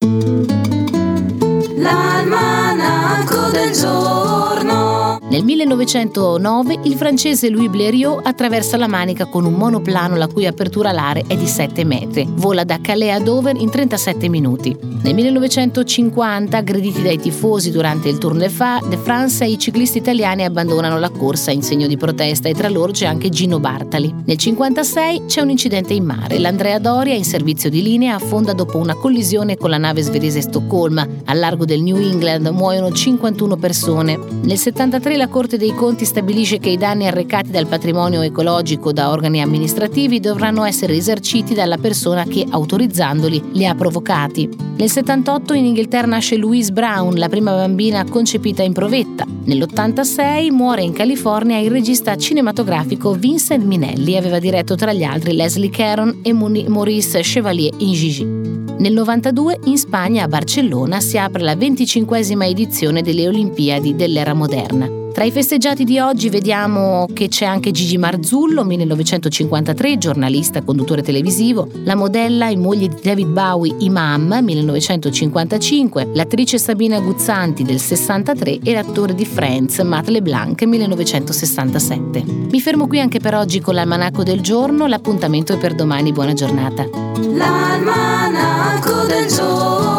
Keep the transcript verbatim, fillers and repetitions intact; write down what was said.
L'almanacco del giorno. Nel millenovecentonove il francese Louis Blériot attraversa la Manica con un monoplano la cui apertura alare è di sette metri. Vola da Calais a Dover in trentasette minuti. Nel millenovecentocinquanta, aggrediti dai tifosi durante il Tour de France, i ciclisti italiani abbandonano la corsa in segno di protesta e tra loro c'è anche Gino Bartali. Nel cinquantasei c'è un incidente in mare. L'Andrea Doria, in servizio di linea, affonda dopo una collisione con la nave svedese Stoccolma. Al largo del New England muoiono cinquantuno persone. Nel settantatré la Corte dei Conti stabilisce che i danni arrecati dal patrimonio ecologico da organi amministrativi dovranno essere risarciti dalla persona che, autorizzandoli, li ha provocati. Nel settantotto in Inghilterra nasce Louise Brown, la prima bambina concepita in provetta. Nell'ottantasei muore in California il regista cinematografico Vincent Minnelli, aveva diretto tra gli altri Leslie Caron e Maurice Chevalier in Gigi. Nel novantadue in Spagna, a Barcellona, si apre la venticinquesima edizione delle Olimpiadi dell'era moderna. Tra i festeggiati di oggi vediamo che c'è anche Gigi Marzullo, millenovecentocinquantatré, giornalista, conduttore televisivo, la modella e moglie di David Bowie, Imam, millenovecentocinquantacinque, l'attrice Sabina Guzzanti del sessantatré e l'attore di Friends, Matt LeBlanc, millenovecentosessantasette. Mi fermo qui anche per oggi con l'almanacco del giorno, l'appuntamento è per domani, buona giornata. L'almanacco del giorno.